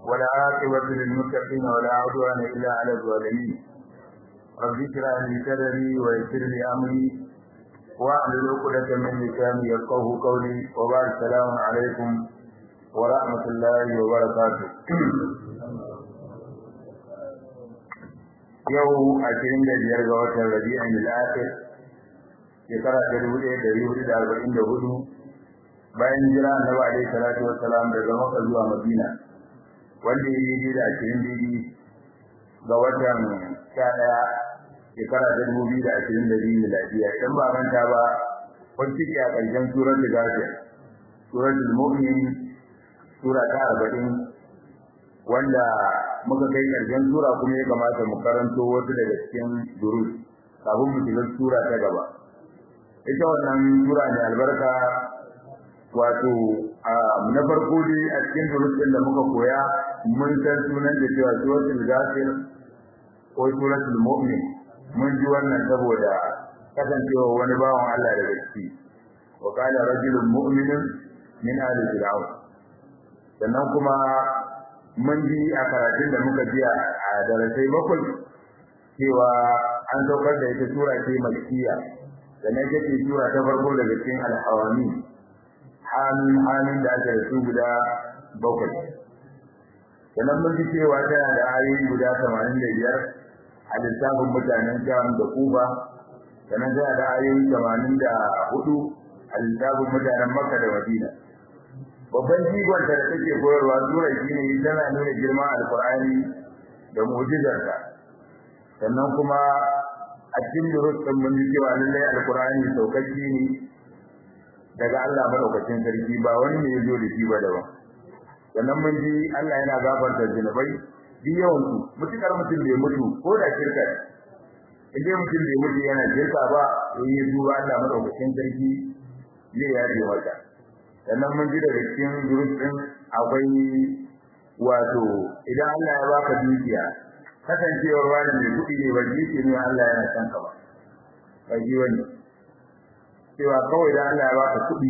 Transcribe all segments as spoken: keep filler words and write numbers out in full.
ولا عاقبة للمتقين ولا عدوان إلا على الظالمين رب اشرح لي صدري ويسر لي أمري واحلل عقدة من لساني يفقهوا قولي وبعد السلام عليكم ورحمة الله وبركاته. yau ashirin da biyar ga watan Rabi'ul Akhir shekara ta dubu ɗaya da ɗari hudu da arba'in da hudu bayan jira Annabi alaihi salatu wassalam daga Makka zuwa Madina wanda ya yi da ashirin daidai ga watan sha ɗaya shekara ta dubu biyu da ashirin da biyu miladiya idan ba manta ba kun cike a ƙarshen suratul Ghafir suratul Mu'min sura ta arba'in wanda muka kai ƙarshen sura kuma ya kamata mu karanto wasu daga cikin durus kafin mu shiga sura ta gaba. Ita wannan sura ne albarka wato na farko dai a cikin durus ɗin da muka koya mun san sunan da cewa suratul Ghafir ko suratul Mu'min mun ji wannan saboda kasancewa wani bawan Allah daga ciki wa qala rajulun mu'minun min ali fir'aun sannan kuma mun ji a karatun da muka ji a darasai bakwai cewa an saukar da ita sura ce makkiya sannan ita ce sura ta farko daga cikin al-hawami hamin hamin da aka rasu guda bakwai sannan mun ji cewa tana da ayoyi guda tamanin da biyar a lissafin mutanen Sham da Kufa sannan tana da ayoyi tamanin da hudu a lissafin mutanen Makka da Madina. Babban jigon da take koyarwa sura shine tana nuna girman alqur'ani da mu'jizarsa sannan kuma a cikin durutun mun ji cewa lallai alqur'ani saukaki ne daga Allah madaukakin sarki ba wani ne yazo da shi ba daban sannan mun ji Allah yana gafarta zinubai bi yawan su mutukar mutum bai mutu ko da shirka idan mutum bai mutu yana shirka ba to yi zuwa Allah madaukakin sarki zai yaje masa sannan mun ji daga cikin durutun akwai wato idan Allah ya baka dukiya kasancewar wani mai kudi ne ba ji ne Allah yana san ka ba ba ji wani cewa kawai da Allah ya baka kudi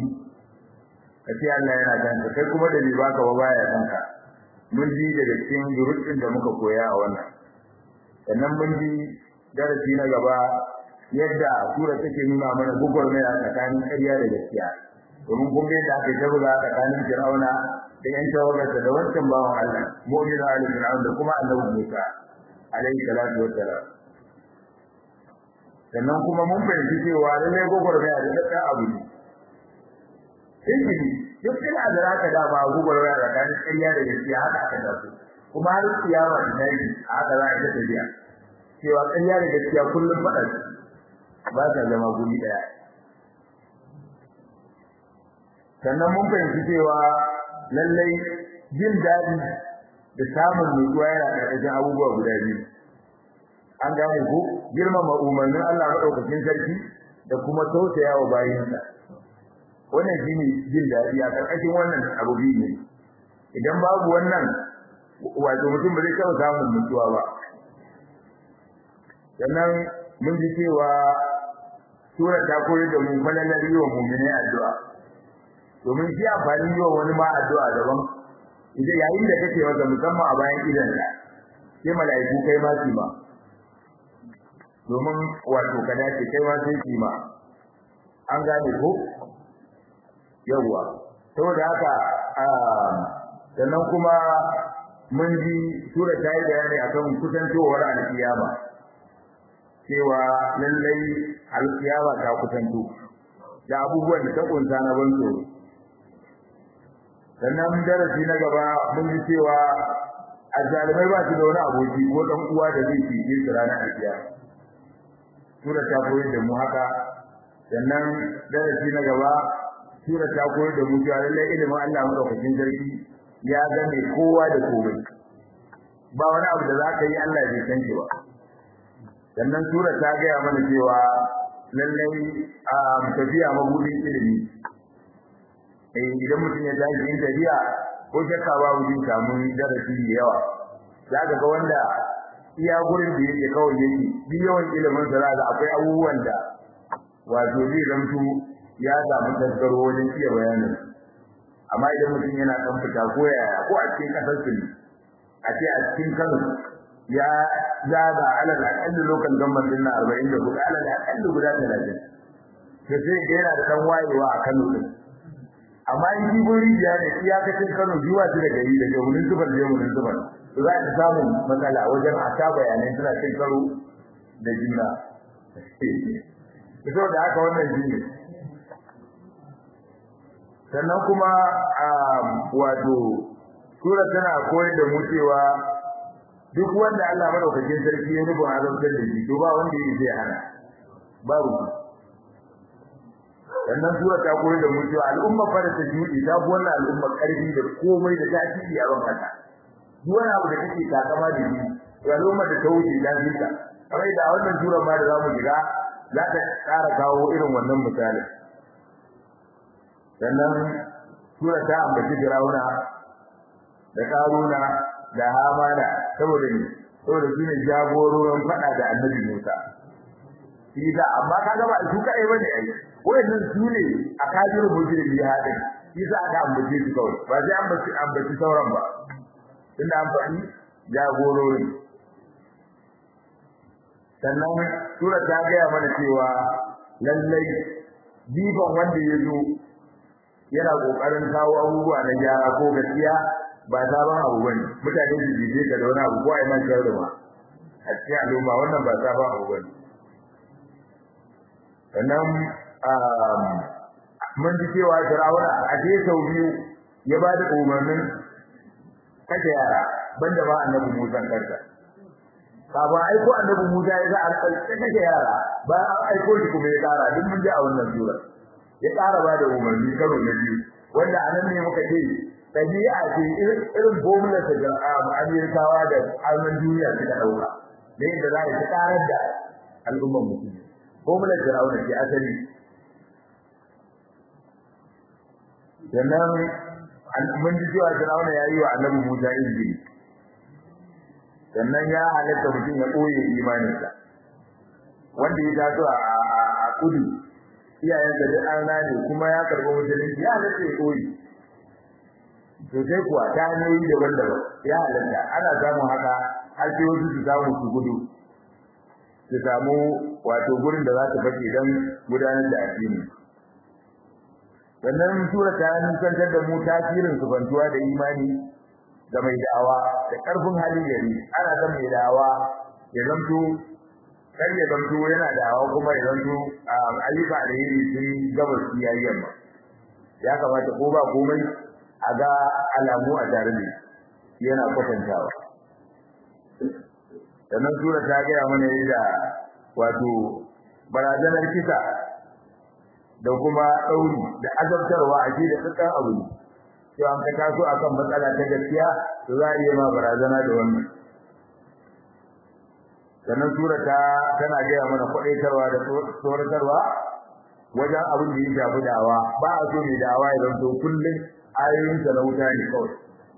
kace Allah yana san ka kai kuma da bai baka ba baya san ka mun ji daga cikin durutun da muka koya a wannan sannan mun ji darasi na gaba yadda sura take nuna mana gugurmaya tsakanin ƙarya da gaskiya domin kun ga da aka tabbata tsakanin Fir'auna da yan tawagarsa da wancan bawan Allah mu'mina ali Fir'aun da kuma Annabi Musa alaihi salatu wassalam sannan kuma mun fahimci cewa lalle gogormaya da dukkan abu ne sai duk ina da raka da ba gogormaya da kan ƙarya da gaskiya haka aka tafi kuma har kiyama da dai haka za a ta tafiya cewa ƙarya da gaskiya kullum fada ba ta zama guri daya sannan mun fahimci cewa lallai jin daɗi da samun nutsuwa yana ƙarƙashin abubuwa guda biyu an gane ko girmama umarnin Allah madaukakin sarki da kuma tausayawa bayinsa wannan shine jin daɗi a ƙarƙashin wannan abu biyu ne idan babu wannan wato mutum ba zai taɓa samun nutsuwa ba sannan mun ji cewa sura ta koyar da mu falalar yi wa mu'mini addu'a domin shi amfani yi wa wani ma addu'a daban idan yayin da kake masa musamman a bayan idan ka sai mala'iku kai ma su ma domin wato kada ce kai ma sai su ma an gane ko yawa saboda haka sannan kuma mun ji sura ta yi bayani akan kusantowar alkiyama cewa lallai alkiyama ta kusanto da abubuwan da ta kunsa na ban tsoro sannan darasi na gaba mun ji cewa azzalimai ba su da wani aboki ko dan uwa da zai fice su ranar alkiyama sura ta koyar da mu haka sannan darasi na gaba sura ta koyar da mu cewa lallai ilimin Allah madaukakin sarki ya gane kowa da komai ba wani abu da za ka yi Allah bai san shi ba sannan sura ta gaya mana cewa lallai a tafiya mabudin ilimi eh idan mutum ya tashi yin tafiya ko shakka babu zai samu darasi da yawa za ka ga wanda iya gurin da yake kawai yake bi yawan ilimin sa za akwai abubuwan da wato zai zanto ya samu tasgaro wajen iya bayanin amma idan mutum yana kan fita ko yaya ko a cikin kasar su a ce a cikin Kano ya zaga alal akalli lokal gamban din na arba'in da hudu alal akalli guda talatin sai sai yana da dan wayewa a Kano din amma in ji guri ya ne iyakacin Kano biwa su da gari daga wurin zubar da wurin zubar to za ta samu matsala wajen a ta bayanai suna cin karo da juna to da haka wannan jini sannan kuma wato sura tana koyar da mu cewa duk wanda Allah madaukakin sarki ya rubuta azabtar da shi to ba wanda yake zai hana babu sannan sura ta koyar da mu cewa al'umma fara ta judi ta bu wannan al'umma karfi da komai da tasiri a ban kasa duk wani abu da kake takama da shi to al'umma da ta wuce ta fita kamar da wannan sura ma da zamu jira za ta ƙara kawo irin wannan misali sannan sura ta ambaci Firauna da Karuna da Hamana saboda ni saboda su ne jagororin fada da Annabi Musa shi da amma kaga ba su kai bane ai wayannan su ne a kafir mujrim ya hada shi za ka ambace su kawai ba sai ambaci ambaci sauran ba inda an faɗi jagororin sannan sura ta ga mana cewa lallai diban wanda ya zo yana kokarin kawo abubuwa na gyara ko gaskiya ba sabon abu bane mutane su jije ka da wani abu ko ai ma shawara ba a cikin al'umma wannan ba sabon abu bane sannan mun ji cewa Fir'auna a ce sau biyu ya ba da umarnin kashe yara banda ba annabi Musa karka kafin aiko annabi Musa ya ga alƙalƙi kashe yara bayan an aiko shi kuma ya ƙara duk mun ji a wannan sura ya ƙara ba da umarni karo na biyu wanda anan ne muka ce tabi'a ce irin formula ta Amerikawa da alman duniya suka dauka da yadda za a karar da al'ummar musulmi formula Fir'auna ce asali sannan mun ji cewa Fir'auna ya yi wa annabi Musa izini sannan ya halatta mutum ya ɓoye imaninsa wanda ya taso a kudu iyayen da duk an ne kuma ya karɓi musulunci ya halatta ya ɓoye to sai kuwa ta hanyoyi daban-daban ya halatta ana samun haka har sai wasu su samu su gudu su samu wato gurin da za su fake don gudanar da addini sannan sura ta nusantar da mu tasirin sufantuwa da imani ga mai da'awa da ƙarfin hali gari ana son mai da'awa ya zanto kar ya zanto yana da'awa kuma ya zanto ayyuka da yiri sun gabas yayi yamma ya kamata ko ba komai a ga alamu a tare da yana kwatantawa sannan sura ta gaya mana yadda wato barazanar kisa da kuma ɗauri da azabtarwa a da tsakan abu ne cewa an ka taso akan matsala ta gaskiya to za a iya ma barazana da wannan sannan sura ta tana gaya mana kwaɗaitarwa da tsoratarwa wajen abin da ya shafi dawa ba a so mai dawa ya zanto kullum ayoyinsa na wuta ne kawai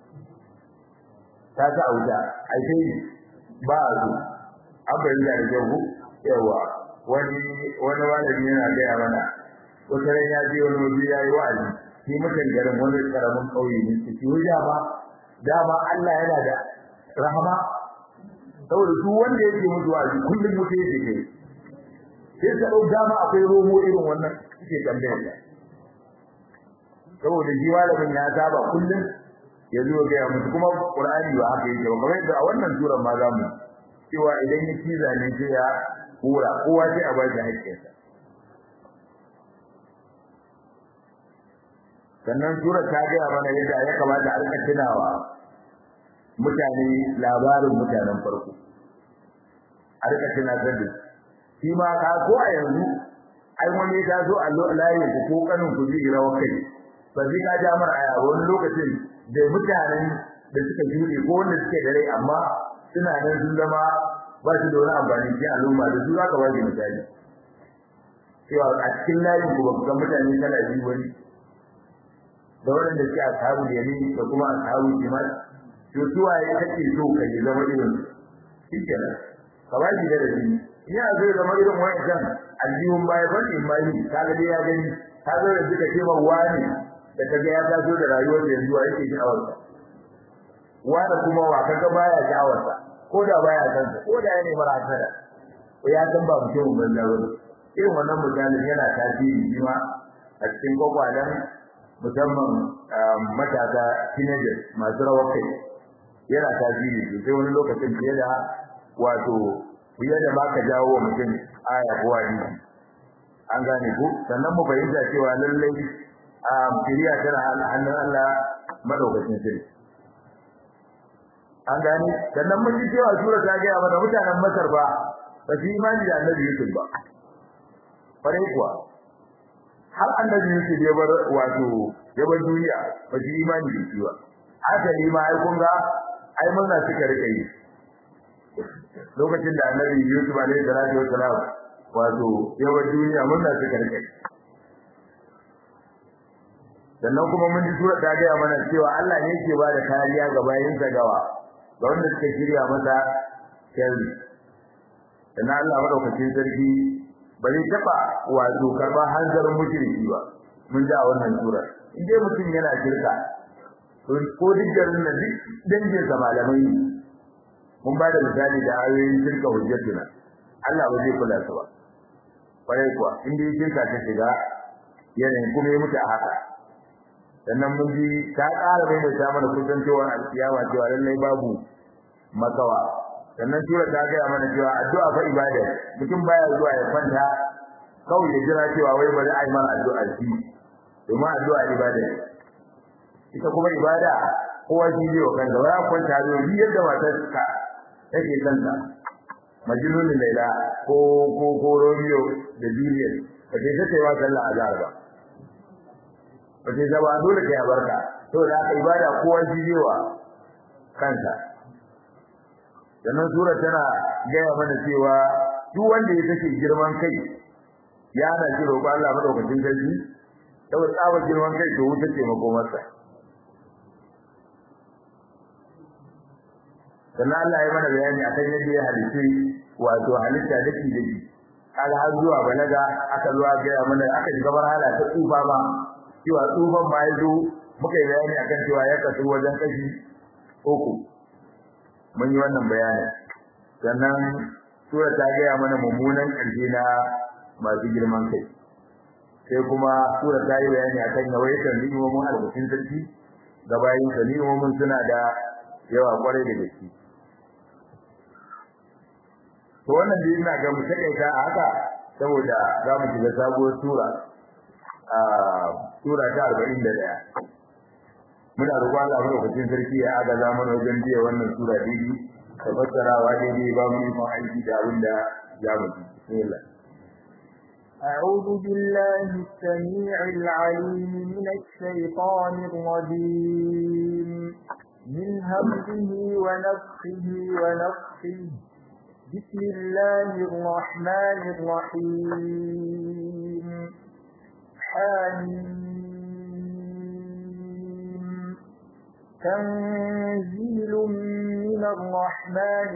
ta ta wuta ai sai ba a so an bayyana da kyau yawa wani wani malami yana gaya mana wata ran ya je wani waje ya yi wa'azi shi mutan garin wani karamin kauye ne shi wuja ba dama Allah yana da rahama saboda su wanda yake mutu wa'azi kullum mutu yake kai sai ka dau dama akwai romo irin wannan suke tambayar da saboda shi malamin ya saba kullum ya zo ga mutu kuma Qur'ani ba haka yake ba kamar yadda a wannan surar ma zamu cewa idan ya kiza ne sai ya hura kowa sai a bashi haƙƙinsa sannan sura ta ga mana yadda ya kamata a rika tunawa mutane labarin mutanen farko a rika tunatar da shi ma ka ko a yanzu ai wani ya zo a layin ku ko kanin ku zai rawa kai ba zai ka ja mar aya wani lokacin da mutanen da suka jure ko wanda suke da rai amma suna nan sun zama ba su da wani amfani cikin al'umma da su zaka waje misali cewa a cikin layin ku ba ku ga mutane kala biyu wani da wanda suke ashabu yamin da kuma ashabu shimal to suwa ya kake so ka yi zama irin shikenan kawai da dadi ina zai zama irin wannan aljihun baya ban imani kaga dai ya gani kaga da suka ce ba wani da kaga ya taso da rayuwar da yanzu yake ji a wannan wanda kuma wa kaga baya sha'awarsa ko da baya san sa ko da yana mara hasada ya san ba mutum banza ba irin wannan misalin yana tasiri shi ma a cikin kokwalan musamman matasa teenagers masu rawar kai yana tasiri sosai wani lokacin fiye da wato fiye da ma ka jawo wa mutum aya ko hadisi an gane ku sannan mu fahimta cewa lallai a kiriya tana hannun Allah madaukakin sirri an gane sannan mun ji cewa sura ta ga mana mutanen Masar ba ba su imani da Annabi Yusuf ba bare kuwa har Annabi Yusuf ya bar wato ya bar duniya ba su imani da shi ba haka ne ma ai kun ga ai mun na suka rike yi lokacin da Annabi Yusuf alaihi salatu wassalam wato ya bar duniya mun na suka rike sannan kuma mun ji sura ta ga mana cewa Allah ne yake ba da kariya ga bayinsa gawa ga wanda suka shirya masa sharri sannan Allah madaukakin sarki ba zai taba wato karba hanzarin mushriki ba mun ji a wannan sura in dai mutum yana shirka to ko duk garin nan duk dangin sa malamai mun ba da misali da ayoyin shirka hujjatuna Allah ba zai kula su ba kwarai kuwa in dai shirka ta shiga yanayin kuma ya mutu a haka sannan mun ji ta ƙara mai da mana kusancewar alkiyama cewa lallai babu makawa sannan sura ta ga mana cewa addu'a fa ibada mutum baya zuwa ya kwanta kawai ya jira cewa wai bari ai mana addu'a shi domin addu'a ibada ita kuma ibada kowa shi ne wa kansa wai kwanta da yi yadda matar ka take kanta majnun laila ko ko ko Romeo da Juliet ba ta tace wa sallah azhar ba ba ta zaba dole kai barka to da ibada kowa shi ne wa kansa sannan sura tana gaya mana cewa duk wanda ya take girman kai ya na ji roƙo Allah madaukakin sarki saboda tsaba girman kai to wuta ce makomarsa sannan Allah ya mana bayani akan yadda ya halitta wato halitta dake dake kaga har zuwa balaga aka zuwa gaya mana aka ji gabar hala ta tsufa ba cewa tsufan ba ya zo muka yi bayani akan cewa ya kasu wajen kashi uku mun yi wannan bayani sannan sura ta ga mana mummunan ƙarshe na masu girman kai sai kuma sura ta yi bayani akan yawaitar ni'imomin albarkatun sarki ga bayin sa ni'imomin suna da yawa kwarai da gaske to wannan dai ina ga mu takaita a haka saboda za mu shiga sabuwar sura a sura ta arba'in da ɗaya muna roƙon Allah madaukakin sarki ya agaza mana wajen biya wannan sura daidai da fassarawa daidai ba mu yi aiki da abin da ya mutu bismillah أعوذ بالله السميع العليم من الشيطان الرجيم من همزه ونفخه ونفخه بسم الله الرحمن الرحيم حميم تنزيل من الرحمن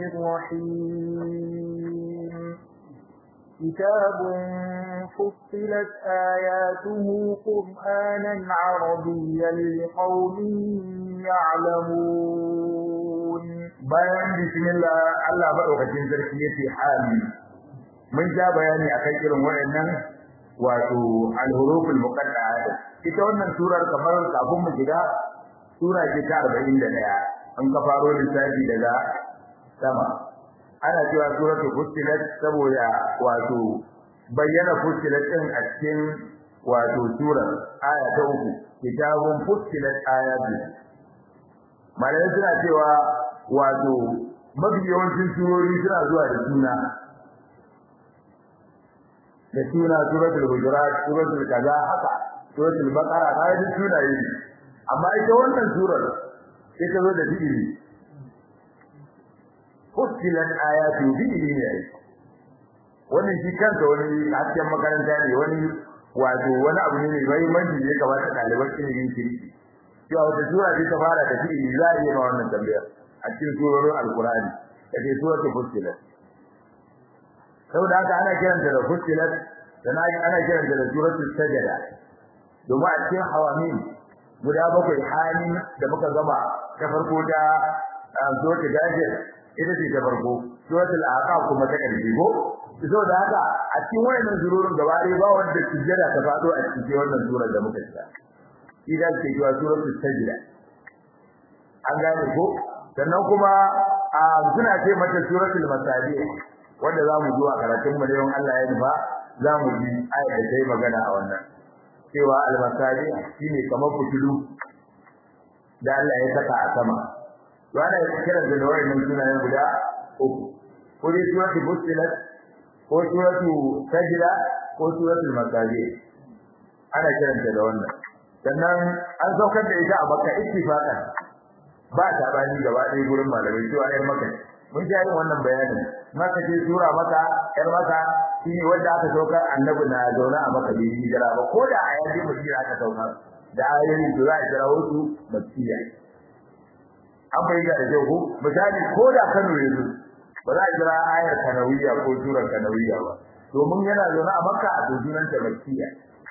الرحيم كتاب فصلت آياته قرآنا عربيا لقوم يعلمون bayan bismillah Allah madaukakin sarki yace hali mun ja bayani akan irin wayannan wato al-huruful muqadda'at ita wannan surar kamar kafin mu shiga sura ce ta arba'in da ɗaya an ka faro lissafi daga sama ana cewa suratul fussilat saboda wato bayyana fussilat din a cikin wato surar aya ta uku kitabun fussilat ayatu malai suna cewa wato mafi yawancin surori suna zuwa da suna da suna suratul hujurat suratul kaza haka suratul baqara kai da sunaye amma ita wannan surar sai ta zo da fi'ili fussilat ayatu fi'ili ne wannan shi kanka wani hasken makaranta ne wani wato wani abu ne mai muhimmanci da ya kamata ɗaliban ilimin kirki cewa wata sura ce ta fara da fi'ili za a yi ma wannan tambayar a cikin surorin alkurani da ke suratul fussilat saboda haka ana kiranta da fussilat sannan ana kiranta da suratul sajda domin a cikin hawamin guda bakwai hali da muka gama ta farko da suratul Ghafir ita ce ta farko suratul Aqaf kuma ta ƙarshe ko saboda haka a cikin wayannan surorin gaba ɗaya ba wanda sujjada ta faɗo a cikin wannan surar da muka tsaya idan ce cewa suratul Sajda an gane ko sannan kuma a suna ce mata suratul Masabi wanda zamu zo a karatun mu da yawan Allah ya nufa zamu ji ayat da tayi magana a wannan cewa al-Masabi shine kamar fitilu da Allah ya saka a sama wanda ya kira da wayannan sunayen guda uku ko dai suratul Fussilat ko suratul Sajda ko suratul Masabi ana kiranta da wannan sannan an saukar da ita a Makka ittifaqan ba ta bani gaba ɗaya gurin malamai cewa ɗan Makka mun ji wannan bayanin maka ce sura maka ɗan Makka shine wanda aka saukar annabi na zauna a Makka bai hijira ba ko da ayaji Madina aka saukar da ayoyin da za a kira wasu Makkiya an bayyana da jawu misali ko da Kano yanzu ba za a kira ayar Kanawiya ko surar Kanawiya ba domin yana zauna a Makka a sunan ta Makkiya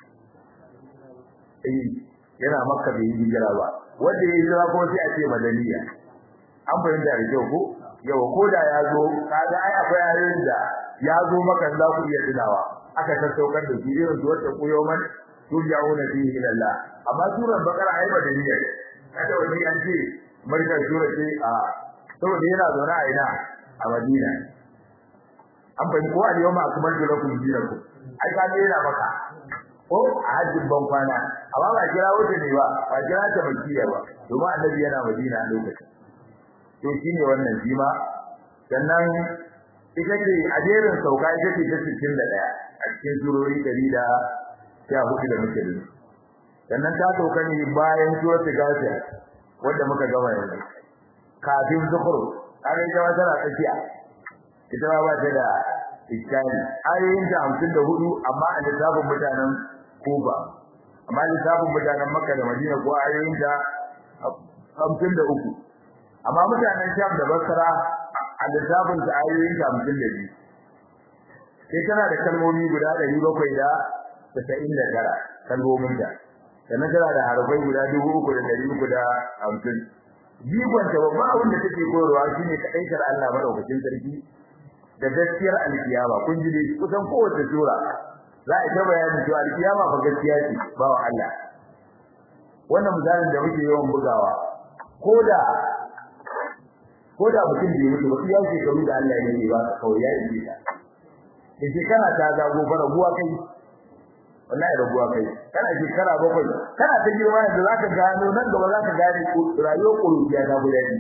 eh yana Makka bai hijira ba wanda ya hijira ko sai a ce madaniya an bayyana da kyau ko yau ko da ya zo kaga ai akwai ayoyin da ya zo maka za ku iya tunawa aka sassaukar da irin su wata kuyoman turja'una fihi ila Allah amma surar Bakara ai madaniya kada wani an ce markar sura ce a saboda yana zaune a ina a Madina an bayyana ko al-yawma akmaltu lakum dinakum ai kaga yana maka ko a hajjin ban kwana amma ba kira wuce ne ba ba kira ta Makkiya ba domin annabi yana Madina a lokacin to shine wannan jima sannan ita ce a jerin sauka ita ce ta sittin da ɗaya a cikin surori ɗari da sha hudu da muke da sannan ta sauka ne bayan suratul Ghafir wanda muka gama yanzu kafin Zukhruf an yi jawa tana tsakiya ita ba ta da iskani ayoyin ta hamsin da hudu amma a lissafin mutanen Kuba amma lissafin mutanen Makka da Madina ko ayoyin ta hamsin da uku amma mutanen Sham da Basra a lissafin ta ayoyin ta hamsin da biyu sai tana da kalmomi guda ɗari bakwai da tasa'in da tara kalmomin ta sannan tana da harafai guda dubu uku da ɗari uku da hamsin jigon ta babban abin da take koyarwa shine kaɗaitar Allah madaukakin sarki da gaskiyar alkiyama kun ji dai kusan kowace sura za a ta bayani cewa alkiyama fa gaskiya ce ba wa Allah wannan misalin da muke yawan bugawa koda koda mutum bai mutu ba ya ce kamar da Allah yake ba ka kawai ya yi ta da kana ta zago fara buwa kai wallahi rabuwa kai kana shekara bakwai kana ta girma yanzu zaka gano nan gaba zaka gane rayuwar kuruciya ta gudani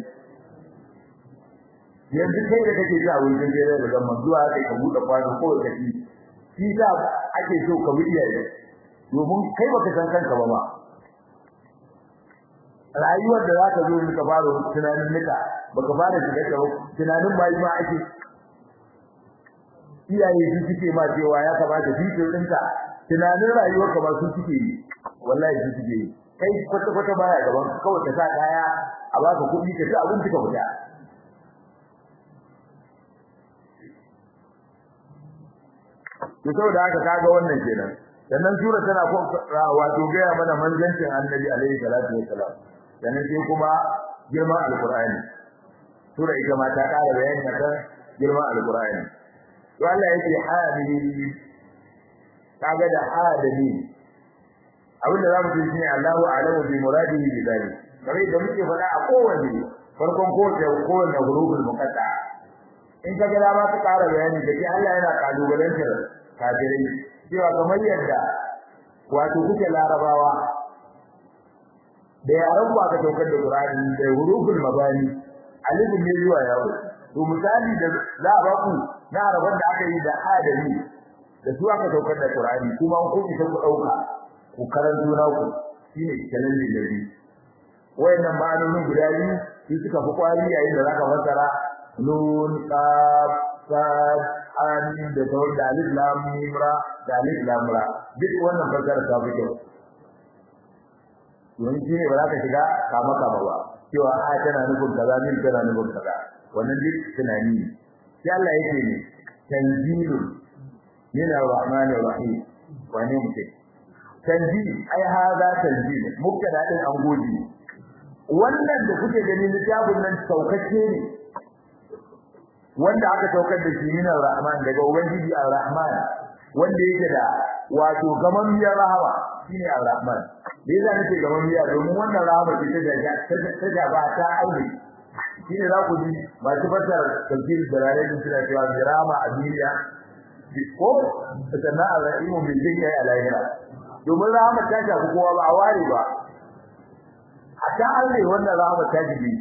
yanzu kai da kake ji a wurin jere da zaman zuwa kai ka bude kwano ko ka ci shi da ake so ka bi iyaye domin kai baka san kanka ba ba rayuwar da zaka zo ka fara tunanin nika baka fara shiga ba tunanin bai ma ake iyaye su suke ma cewa ya kamata fitin ɗinka tunanin rayuwar ka ba su suke yi wallahi su suke yi kai kwata kwata baya gaban kawai ka sa kaya a baka kuɗi ka ci abinci ka fita to saboda haka kaga wannan kenan sannan sura tana ko wato ga mana manzancin annabi alaihi salatu wassalam sannan sai kuma girman alqur'ani sura ita ma ta ƙara bayani akan girman alqur'ani to Allah yake hamidi kaga da adami abinda zamu ce shine Allahu a'lamu bi muradihi bi dhalik kamar da muke faɗa a kowanne farkon kowace kowanne huruful muqatta in kaga da ba ta ƙara bayani da ke Allah yana kalubalantar kafirai cewa kamar yadda wato kuke larabawa da yaran ba ka daukar da Qur'ani da huruful mabani alifin ne zuwa yawo to misali da za a ba ku na araban da aka yi da adami da su aka daukar da Qur'ani kuma ku isa ku dauka ku karanto na ku shine challenge da bi wayannan ma'anonin guda biyu su suka fi kwari yayin da zaka fassara nun qaf sad amin da tawar da alif lam mim ra da alif lam ra duk wannan fassara ta fi kyau don shi ne ba za ka shiga kama kama ba cewa a tana nufin kaza min tana nufin kaza wannan duk tunani ne sai Allah yake ne tanzilun min ar-rahmanir rahim wani mutum tanzil ai hada tanzil mubtada din an goji wannan da kuke gani littafin nan saukake ne wanda aka saukar da shi min ar-rahman daga ubangiji ar-rahman wanda yake da wato gamammiyar rahama shine ar-rahman da yasa nake gamammiya domin wannan rahama ce ta ta ta ba ta aure shine za ku ji masu fasar tafsir da rayuwar suna cewa rahama a duniya ko sannan ar-rahimu bil jinni a lahira domin rahama ta shafi kowa ba a ware ba a ta aure wannan rahama ta jibi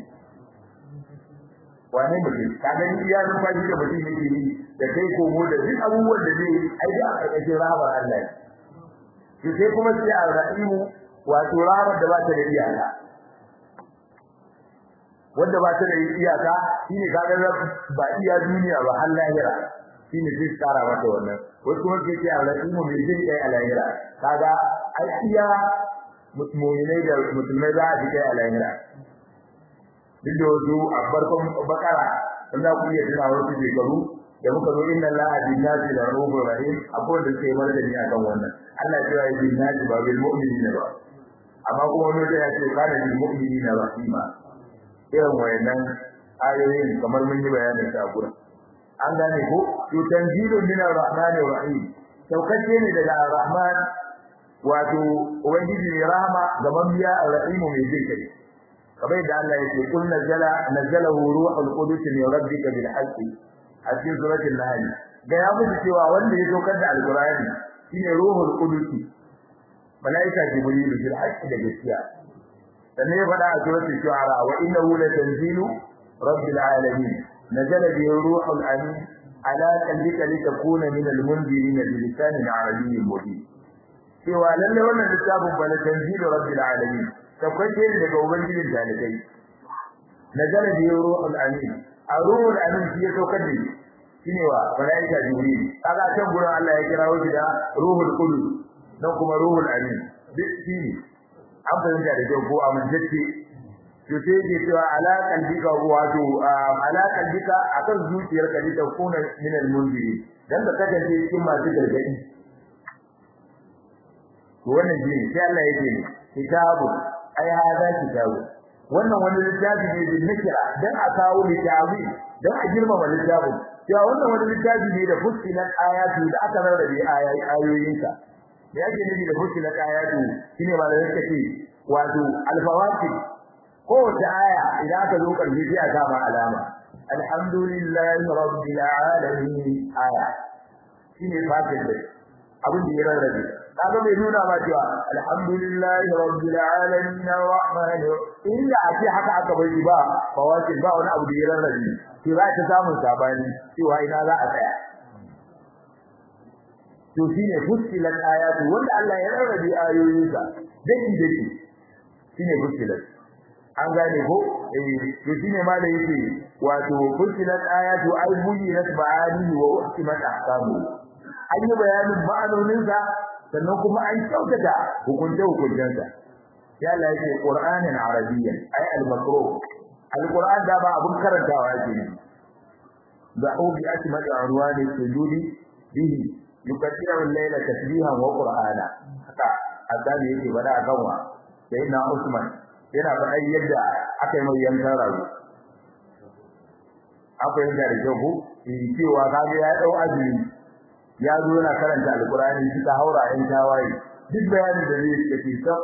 wane mutum ka gani iya numfashi da mutum yake yi da kai komo da duk abubuwan da zai aiki a ƙarƙashin rahamar Allah ne sai kuma sai ar-rahimu wato rahamar da ba ta da iyaka wanda ba ta da iyaka shine kaga ba iya duniya ba har lahira shine zai tsara mata wannan wasu kuma ke ce ar-rahimu mai jin kai a lahira kaga ai iya mu'minai da musulmai za a ji kai a lahira duk da wasu a farkon bakara wanda ku iya tuna wasu shekaru da muka zo inna allaha bin-nasi la rahmanur rahim akwai da sai mar da ni akan wannan Allah ya ce bin-nasi ba bil mu'minina ba amma kuma wani da ya ce kana bil mu'minina rahima irin wayannan ayoyin kamar mun yi bayanin ta gurin an gane ko to tanzilu min ar-rahmanir rahim saukace ne daga ar-rahman wato ubangiji ne rahama ga mabiya ar-rahim mai jinkai kamar da Allah yake kul nazala nazalahu ruhul qudus min rabbika bil haqqi a cikin suratul nahl da ya mutu cewa wanda ya saukar da alqur'ani shine ruhul qudus malaika jibril bil haqqi da gaskiya sannan ya faɗa a suratul shu'ara wa innahu latanzilu rabbil alamin nazala bihi ruhul amin ala qalbika litakuna min al munzirin bi lisanin arabiyyin mubin cewa lalle wannan littafin bala tanzilu rabbil alamin tabbace ne daga ubangijin dalibai nazala bi ruhul amin ruhul amin shi ya saukar da shine wa malaika jibril kaga can gurin Allah ya kira shi da ruhul qudus dan kuma ruhul amin duk shi an fahimta da ko amince to sai ke cewa alaƙan dika wato alaƙan dika akan zuciyar ka ta kuna min al-munziri dan da kaje cikin masu gargadi to wannan shi sai Allah yake ne kitabu ai hada kitabu wannan wani littafi ne da nikira dan a kawo littafi dan a girmama littafin cewa wannan wani littafi ne da fusilan ayatu da aka rarrabe ayoyinsa da yake nufi da fusilan ayatu shine ba da yake ce wato al-fawaqi ko ta aya idan aka zo karfi sai a kama alama alhamdulillahi rabbil alamin aya shine fatin da abin da ya rarrabe kaga mai nuna ma cewa alhamdulillahi rabbil alamin arrahman illa ake haka aka bai ba fawasil ba wani abu da ya rarrabe to za ta samu sabani cewa ina za a tsaya to shine fusilat ayatu wanda Allah ya rarrabe ayoyinsa daki daki shine fusilat an gane ko eh to shine ma da yake wato fusilat ayatu ay buyyinat ba'ani wa uhkimat ahkamu an yi bayanin ma'anoninsa sannan kuma an kyautata hukunce hukuncensa ya Allah yake qur'anin arabiyyan ay al-makruh al-qur'an da ba abun karantawa yake ne da ubi asma'u arwani sujudi bihi yukathiru al-layla tasbihan wa qur'ana haka azali yake bada akan wa sayyidina Usman yana faɗa yadda aka yi mai yankan rago akwai yadda da jago in cewa kaga ya dau azumi ya zo yana karanta alqur'ani shi ta haura in tawaye duk bayanin da zai yi sab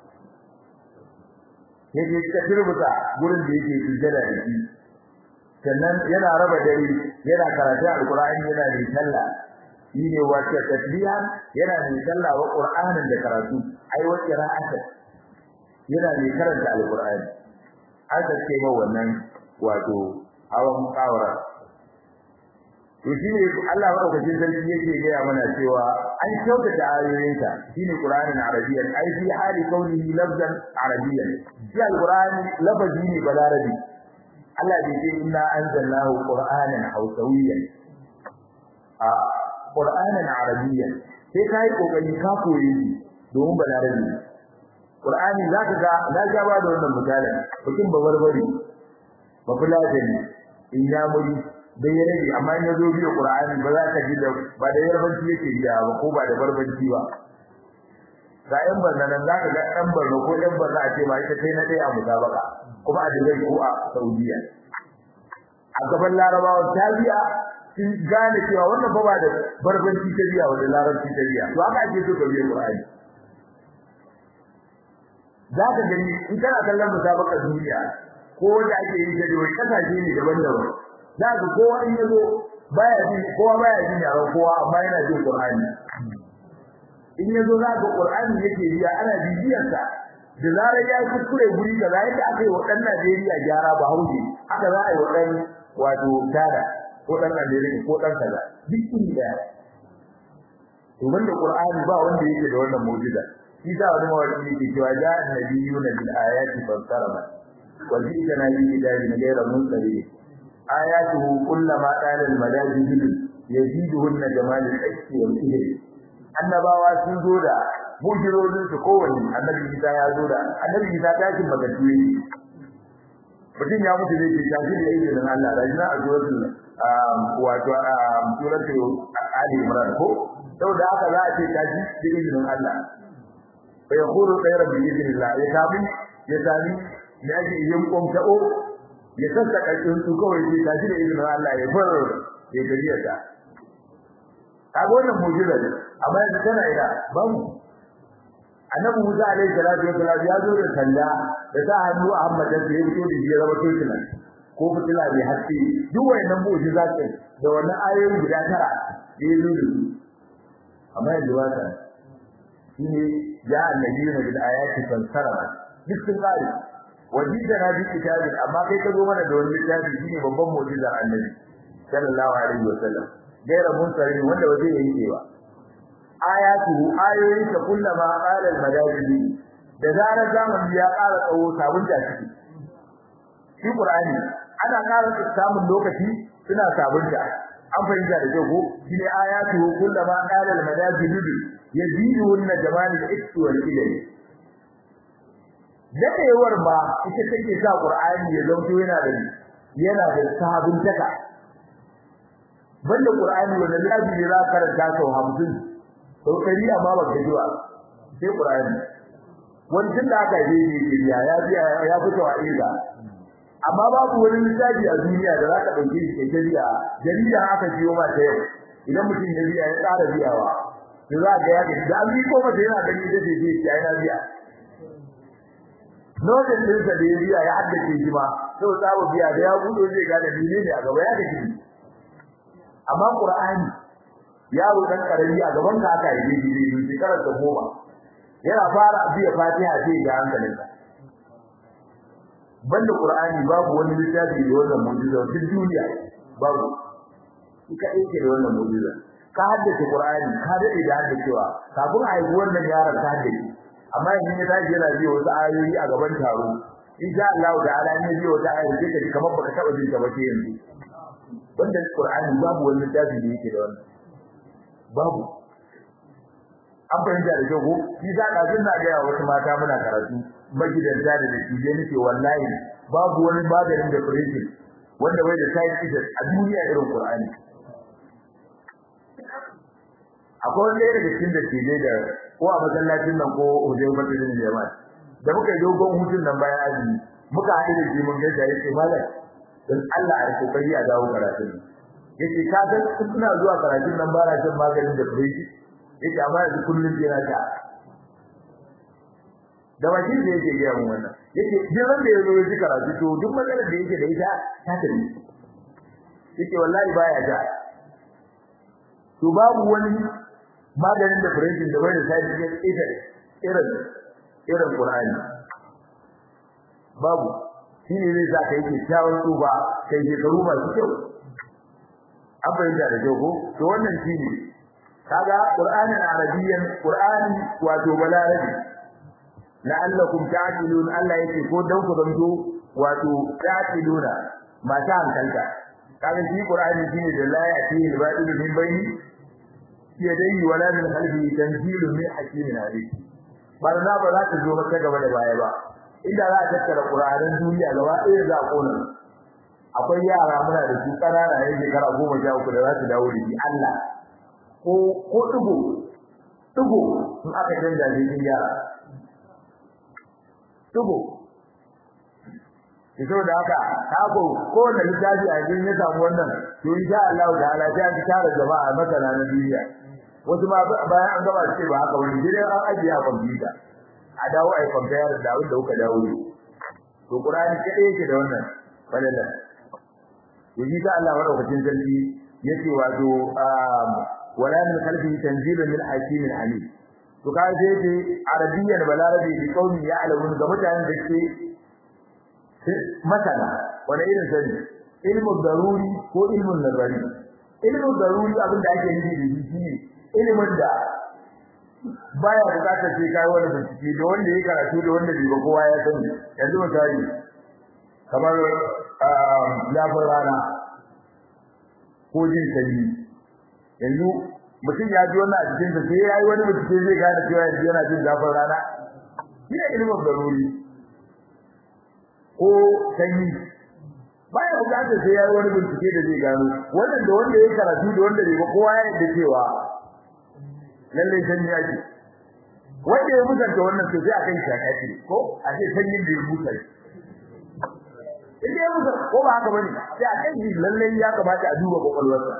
yake ka turbuta gurin da yake sujjada da shi sannan yana raba dare yana karanta alqur'ani yana da sallah shine wata tasbiha yana da sallah wa qur'anin da karatu ai wa qira'ata yana ne karanta alqur'ani haka ce ba wannan wato hawan kawara to shine Allah madaukakin sarki yake ga mana cewa an kyautata ayoyinsa shine qur'anin arabiyyan ai fi hali kaunihi lafzan arabiyyan shi alqur'ani lafazi ne balarabi Allah bai ce inna anzalnahu qur'anan hausawiyyan a qur'anan arabiyyan sai kai kokari ka koyi domin balarabi Qur'ani zaka ga na ga ba da wannan misalin mutum ba barbari ba fulani in ya muri da yare amma in yazo biyo Qur'ani ba za ka ji da ba da yarbanci yake biya ba ko ba da barbanci ba ga yan barna nan zaka ga dan barna ko yan barna a ce ba ita kai na dai a musabaka kuma a Dubai ko a Saudiya a gaban Larabawa ta biya sun gane cewa wannan ba ba da barbanci ta biya wanda larabci ta biya to haka ake so ka biya Qur'ani zaka gani in kana kallon musabaka duniya ko wanda ake yi da wai kasashe ne daban-daban zaka kowa in yazo baya ji kowa baya ji yaran kowa amma yana jin Qur'ani in yazo zaka Qur'ani yake biya ana bibiyar sa da zarar ya kuskure guri kaza yadda aka yi wa dan Najeriya gyara ba hauji haka za a yi wa dan wato tada ko dan America ko dan kaza dukkan da to wanda Qur'ani ba wanda yake da wannan mu'jiza shi da wani mawaki yake cewa ja annabiyuna bil ayati fasarama wa ji'tana bi kitabin ghayra munqari ayatuhu kullama qala al madajid yaziduhunna jamal al aksi wal ihri annabawa sun zo da mujizozin su kowanne annabi Isa ya zo da annabi Isa ta kin magatu ne mutum ya mutu zai ce tashi da izinin Allah da jina a suratul wato suratul Ali Imran ko saboda haka za a ce tashi da izinin Allah fa yaqulu khayran bi idhnillah ya tabi ya tabi ya ji yin komtao ya sassaka kin su kawai sai tashi da izinin Allah ya bar ya gariya ta kaga wannan mu'jiza ne amma yanzu tana ida babu annabi Musa alaihi salatu wa salam ya zo da sanda da ta hannu a Ahmad da ya fito da shi zama tokina ko fitila bi haske duk wayannan mu'jiza ce da wannan ayoyi guda tara da ya zo da su amma yanzu ba ta shine ya annabi ne bil ayati fansara duk sun kare wajida na bi kitabi amma kai ka zo mana da wani littafi shine babban mu'jizar annabi sallallahu alaihi wasallam gaira munsari wanda waje yake ba ayatu ayoyin ta kullama qala al madajidi da zarar zaman ya ƙara tsawo sabunta ciki shi qur'ani ana ƙara samun lokaci suna sabunta an fahimta da kyau ko shine ayatu kullama qala al madajidi yaziduna jamal al ikti wal ilmi dadewar ba ita take sa qur'ani ya zanto yana da yana da sabuntaka banda qur'ani wanda lafi ne za ka karanta sau hamsin sau ɗari amma ba ka ji ba sai qur'ani wannan da aka yi ne ke ya ya ya fito a ida amma babu wani littafi a duniya da za ka dauke shi ke jariya jariya aka jiyo ma ta yau idan mutum ya biya ya tsara biyawa to za ga ya da an bi ko mata yana gani da ce ya yana biya lokacin da da ya biya ya haddace shi ma to tsawo biya da ya budo zai ga da ne a gaba ya gaji amma qur'ani yaro dan karami a gaban ka aka yi bibi shi karanta goma yana fara biya fatiha sai ga hankalinka banda qur'ani babu wani littafi da wannan mu'jiza duk duniya babu kika yake da wannan mu'jiza ka haddace qur'ani ka dade da haddacewa kafin a yi wannan yaron ka haddace amma yanzu ne tashi yana biyo wasu ayoyi a gaban taro insha Allah ta'ala ne biyo wata ayoyi sai ka kamar baka taba jin ta ba sai yanzu wanda qur'ani babu wani littafi da yake da wannan babu an fahimta da kyau ko shi za ka jin na ga wasu mata muna karatu magidanta da dake nake wallahi babu wani maganin da freezing wanda bai da side effect a duniya irin qur'ani akwai wanda daga cikin da ke da ko a masallacin nan ko hujjar batun jama'a da muka yi dogon hutun nan bayan azumi muka haɗu da shi mun ga da yake malai dan Allah ya kokari a dawo karatu yace ka ga kuna zuwa karatun nan ba na jin maganin da freezing yace amma yanzu kullun yana ta da wani da yake ga mun wannan yace duk wanda yazo ya karatu to duk matsalar da yake da ita ta tafi yace wallahi baya ja to babu wani maganin da freezing da bai da sai ita irin irin Qur'ani babu shi ne zai zaka yake kyawun tuba kai shekaru masu kyau an bayyana da jago to wannan shi ne kaga Qur'anin Arabiyyan Qur'ani wato balarabi la'allakum ta'qilun Allah yake ko dan ku zanto wato ta'qiluna mata hankalka kaga shi Qur'ani shine da la ya'tihi al-batil min bayni yadayhi wala min khalfihi tanzilun min hakimin alim barna ba za ta zo ba gaba da baya ba inda za a tattara Qur'anin duniya gaba ɗaya za a kona akwai yara muna da su kanana yayin shekara goma sha uku da za su dawo da shi Allah ko ko dubu tugo in aka canza shi din yara tugo iso da haka hako ko da littafi a cikin ya samu wannan to insha Allah ta'ala sai an tara jama'a masana na duniya wasu ma bayan an gaba ce ba haka wani gidan an ajiye a computer a dawo ai compare da wanda kuka dawo to Qur'ani kadai yake da wannan falala yaji da Allah madaukakin sarki yace wato wala min qalbi tanzilun min hakimin alim to kai sai ce arabiyyan balarabi bi qaumi ya'lamun ga mutanen da ke masana wala irin sani ilmu daruri ko ilmu nazari ilmu daruri abinda ake nufi da shi shine ilimin da baya bukatar sai kai wani bincike da wanda yake karatu da wanda bai ba kowa ya sani yanzu misali kamar lafiyar rana ko jin sanyi yanzu mutum ya ji wannan a cikin sa sai yayi wani bincike zai gane cewa yanzu yana jin zafin rana shi ne ilimin daruri ko sanyi baya bukatar sai yayi wani bincike da zai gano wannan da wanda yake karatu da wanda bai ba kowa ya yarda cewa lalle sanyi yake wanda ya musanta wannan to sai akan shakati ko a ce sanyin da ya musa idan ya musa ko ba haka bane sai akan shi lalle ya kamata a duba kokolwarsa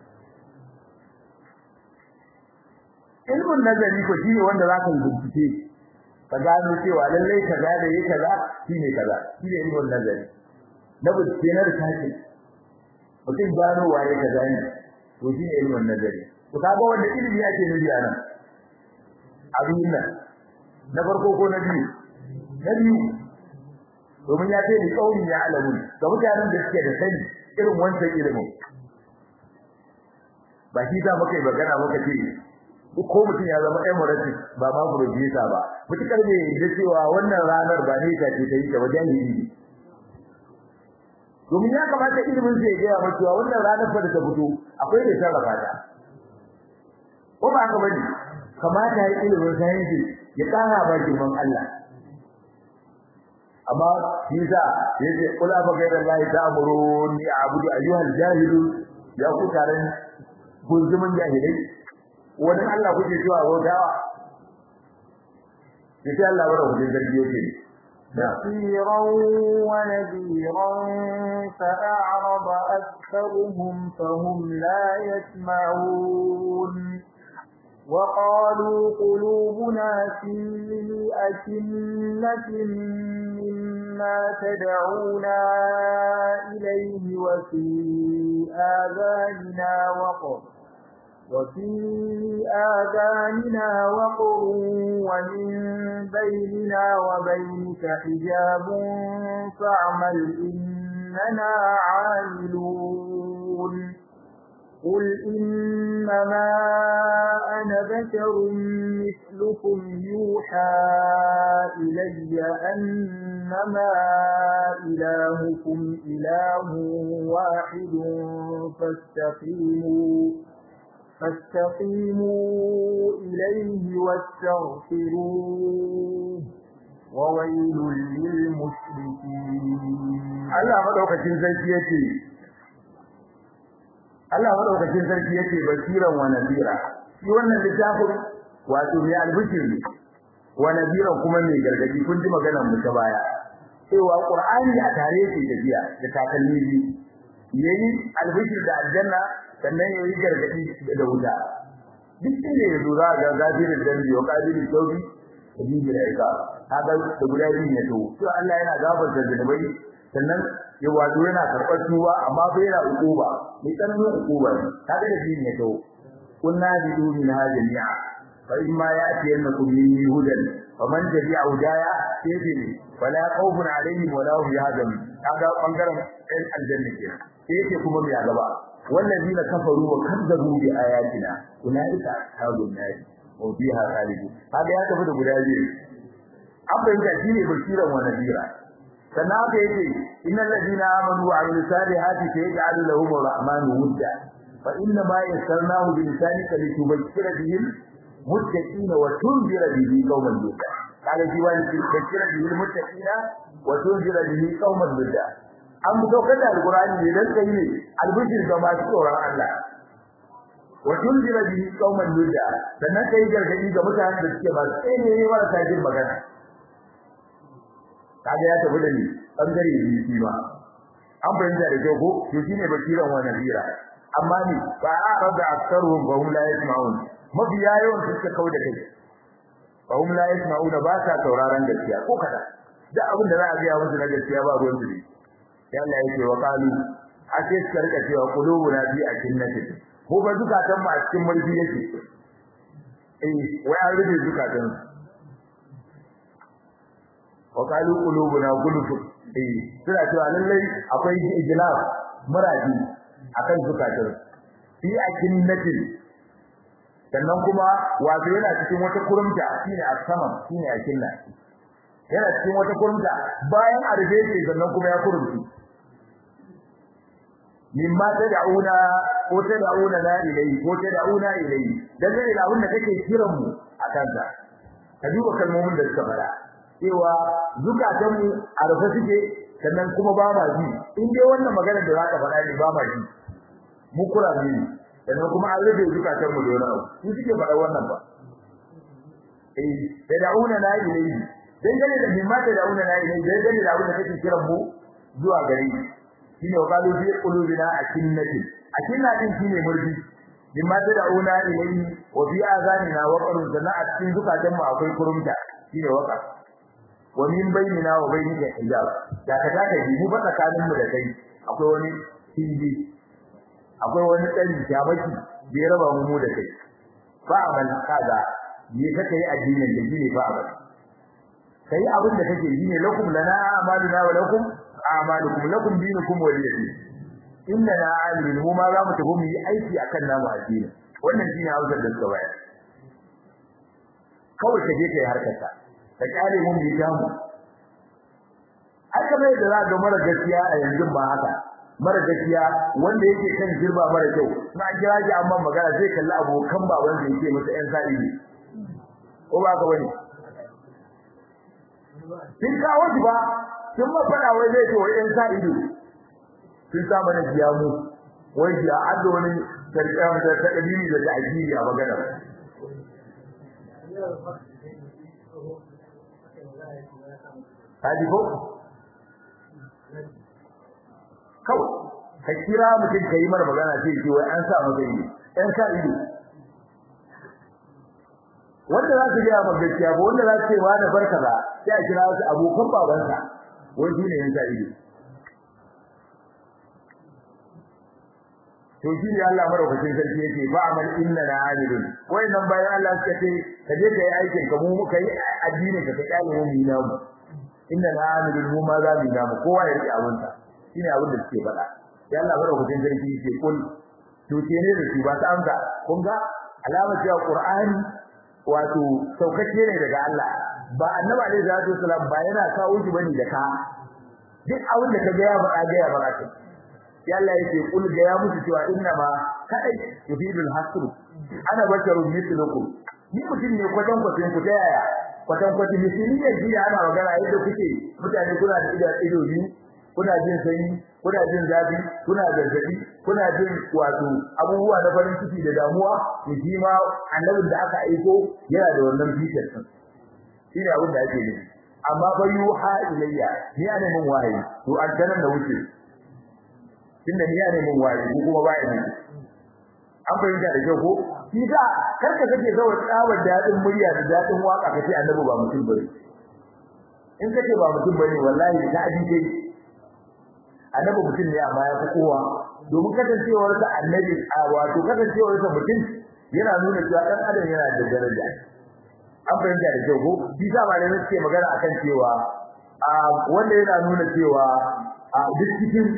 ilmun nazari ko shine wanda zaka yi bincike ka gano cewa lalle kaza da yake kaza shine kaza shine ilmun nazari na bincike na research mutum gano waye kaza ne to shine ilmun nazari to kaga wanda ilimi ake nufi anan abin nan na farko ko na biyu na biyu domin ya ce ni kauli ya alamu ga mutanen da suke da sani irin wancan ilimin ba shi da muka yi magana muka ce ko mutum ya zama emirates ba ma professor ba mutukar ne da cewa wannan ranar ba ne ta ce ta yi ta wajen yi domin ya kamata ilimin sai ya ga cewa wannan ranar fa da ta fito akwai da sarrafa ta ko ba haka bane kamata ya ilimin sayansi ya kara ba girman Allah amma yasa yace kula fa ga da Allah ta amuru ni abudu ayyuhal jahilu ya ku taran gunzumin jahilai wani Allah kuke cewa rodawa sai Allah bara ku zargi yake بصيرا ونذيرا فأعرض أكثرهم فهم لا يسمعون وقالوا قلوبنا في أكنة مما تدعونا إليه وفي آذاننا وقر وفي آذاننا وقر ومن بيننا وبينك حجاب فاعمل إننا عاملون قل إنما أنا بشر مثلكم يوحى إلي أنما إلهكم إله واحد فاستقيموا فاستقيموا إليه واستغفروه وويل للمشركين الله مدوكacin sarki yace Allah madaukakin sarki yace basiran wa nadira shi wannan littafin wato mai albishir ne wa nadira kuma mai gargadi kun ji maganar mu ta baya cewa Qur'ani a tare yake tafiya da takalmi yayi albishir da aljanna sannan yayi gargadi da wuta duk inda yazo za ga gafirin dambi wa qabilin tawbi da bijira ika haka da guda biyu ne to to Allah yana gafarta zunubai sannan ya wato yana karɓar tuba amma bai yana ukuba mai tsananin ukuba ne kaga da biyu ne to kunna bidu min hajami'a fa imma ya'ti yanakum min hudan faman tabi'a hudaya sayyidi wala khawfun alaihim wala hum yahzanun kaga bangaren ɗan aljanna kenan sai kuma mai gaba wallazina kafaru wa kadzabu bi ayatina ulaika ashabun nar wa biha khalidun kaga ya tafi da guda biyu abin da shine basiran wa nadira sannan haka yake innal ladina amanu wa amilus salihati sayaj'alu lahum arrahmanu wudda fa inna ma yassarnahu bi lisanika litubashshira bihim muttaqina wa tunzira bihi qauman ludda kaga shi wani tubashshira bihi muttaqina wa tunzira bihi qauman ludda an saukar da alqur'ani ne dan kai ne albishir ga masu tsoron Allah wa tunzira bihi qauman ludda sannan kai gargadi ga mutanen da suke ba sai ne ne ba ta jin magana kaga ya tafi da ni bangare biyu shi ba an bayyana da kyau ko to shine basiran wa nadira amma ni ba a rada aktaruhum wa hum la yasma'un mabiya yawan suka kauda kai wa hum la yasma'un ba sa sauraron gaskiya ko kada da abin da za a ga musu na gaskiya ba ruwan su ne ya Allah yake wa qalu ake karka cewa qulubuna bi akinnati ko ba zukatan mu a cikin murfi yake eh wai an rubuta zukatan wa qalu qulubuna gulfu eh suna cewa lallai akwai ijlal muradi akan zukatan fi akinnati sannan kuma wato yana cikin wata kurumta shine as-samam shine akinna yana cikin wata kurumta bayan arbe ce sannan kuma ya kurumci mimma tad'una ko tad'una la ilayhi ko tad'una ilayhi dan ne da abin da kake kiran mu akan sa ka duba kalmomin da suka fara cewa zukatan mu a rufe suke sannan kuma ba ma ji in dai wannan magana da zaka faɗa ne ba ma ji mu kura ne sannan kuma an rufe zukatan mu da wani abu su suke faɗa wannan ba eh tad'una la ilayhi dan ne da mimma tad'una la ilayhi dan ne da abin da kake kiran mu zuwa gare shine wakalu fi qulubina akinnati akinna din shine murbi bimma tad'una ilayhi wa fi azanina wa qarun sana a cikin zukatan mu akwai kurumta shine waka wa min bainina wa bainika hijab da ka taka ji mu ba tsakanin mu da kai akwai wani hindi akwai wani tsari jabaki da ya raba mu da kai ba amal kaza ne kake yi addinin da shine ba amal kai abin da kake yi ne lakum lana amaluna wa lakum a'malukum lakum dinukum waliyadi inna la a'lamu huma za mu tafi mu yi aiki akan namu addini wannan shine hausar da suka bayar kawai kaje kai harkarka ka kare mu bi jamu aka mai da za ga mara gaskiya a yanzu ba haka mara gaskiya wanda yake kan girba mara kyau na kira ji amma magana zai kalli abokan baban da yake masa yan sa'i ne ko ba ka bane kin kawo ji ba kin ma fada wai zai ce wai ɗan sa ido kin sa mana biya mu wai ya addo wani tarkam da takdiri da ta'jili a magana kaji ko kawai ka kira mutum kai mar magana sai ce wai an sa maka ido ɗan sa ido wanda za su ga gaskiya ba wanda za su ce wa da barka da sai a kira su abokan babansa wai shine yan sa ido to shi ne Allah madaukakin sarki yake ba amal inna la amilun wai nan bayan Allah suka ce ka je kai aikin ka mu muka yi addini ka kai mu mu namu inna la amilun mu ma za mu namu kowa ya rike abin sa shine abin da suke faɗa ya Allah madaukakin sarki yake kul to ke ne da shi ba ta amsa kun ga alama cewa Qur'ani wato saukake ne daga Allah ba annabi alaihi salatu wasallam ba yana kawo shi bane da ka duk abin da ka ga ya faɗa ga ya faɗa sai Allah yake kul ga ya musu cewa inna ma kai yufidul hasr ana basharun mithlukum ni mutum ne kwatan kwatan ku ta yaya kwatan kwatan misali ne ji ana magana yadda kuke mutane kuna da ido ido biyu kuna jin sanyi kuna jin zafi kuna zazzabi kuna jin wato abubuwa na farin ciki da damuwa to shi ma annabin da aka aiko yana da wannan fitar din shi ne abin da ake nufi amma fa yuha ilayya ni ana min wahayi to aljanan da wuce tunda ni ana min wahayi ko kuma ba ni an fahimta da kyau ko shi da karka kake zawo tsawar dadin murya da dadin waka kace annabi ba mutum bane in kace ba mutum bane wallahi da abin kai annabi mutum ne amma ya fi kowa domin kasancewar sa annabi a wato kasancewar sa mutum yana nuna cewa dan adam yana da daraja an fahimta da kyau ko shi sa malamai suke magana akan cewa a wanda yana nuna cewa a duk cikin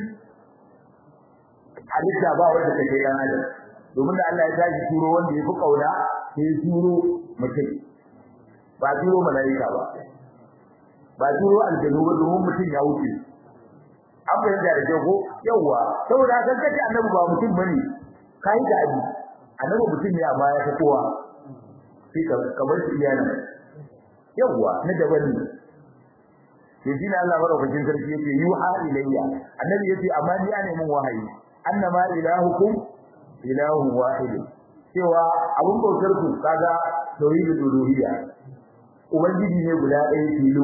halitta ba wanda take dan adam domin da Allah ya tashi turo wanda ya fi kauna sai ya turo mutum ba turo malaika ba ba turo aljanu ba domin mutum ya wuce an fahimta da kyau ko yawa saboda kan kace annabi ba mutum bane kai da abi annabi mutum ne amma ya fi kowa sai ka kamar shi iyana yawa na daban ne sai dina Allah madaukakin sarki yake yuha ilayya annabi yace amma ni ana mun wahayi annama ilahukum ilahu wahid cewa abun bautar ku kaga tauhidul uluhiyya ubangiji ne guda ɗaya tilo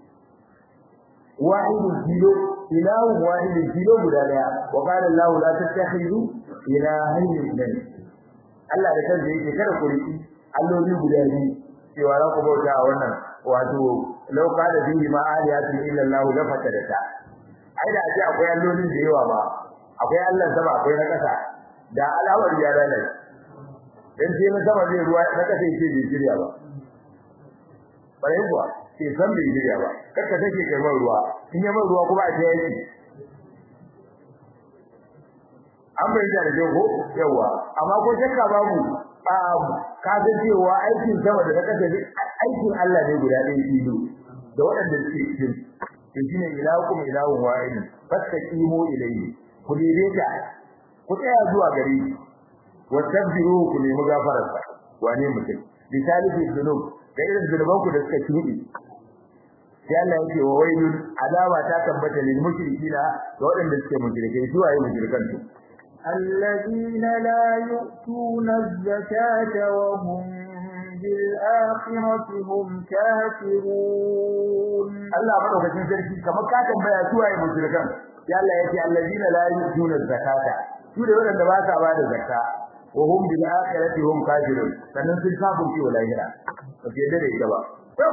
wahidul tilo ilahu wahidul tilo guda ɗaya wa qala Allahu la tattakhidu ilahayn ithnayn Allah da kansa yake kada ku riki alloli guda biyu cewa za ku bauta a wannan wato law qala bihi ma aliyatu illa Allah la fatadata ai da ake akwai allolin da yawa ba akwai Allah sama akwai na kasa da alawar ya lalace dan sai na sama zai ruwa na kasa yake bai shirya ba bare kuwa sai san bai shirya ba kakka take kai mai ruwa in ya mai ruwa kuma a ce yake an bai da jago yawa amma ko shakka babu ka ga cewa aikin sama da na kasa aikin Allah ne guda ɗaya ido da waɗanda suke cikin shine ilahukum ilahun wahid fastaqimu ilayhi ku daidaita ku tsaya zuwa gare shi wasabbiru ku nemi gafararsa wane mutum misali fi dhunub da irin zunuban ku da suka tubi sai Allah yake wa wailun azaba ta tabbata lil mushrikina da waɗanda suke mushrikai su waye mushrikan su الذين لا يؤتون الزكاة وهم بالآخرة هم كافرون الله madaukakin sarki kamar ka tambaya su waye mushrikan sai Allah yake allazina la yu'tuna zakata su da wanda ba sa bada zakka wa hum bil akhirati hum kafirun sannan sun kafin ki lahira wace da ita ba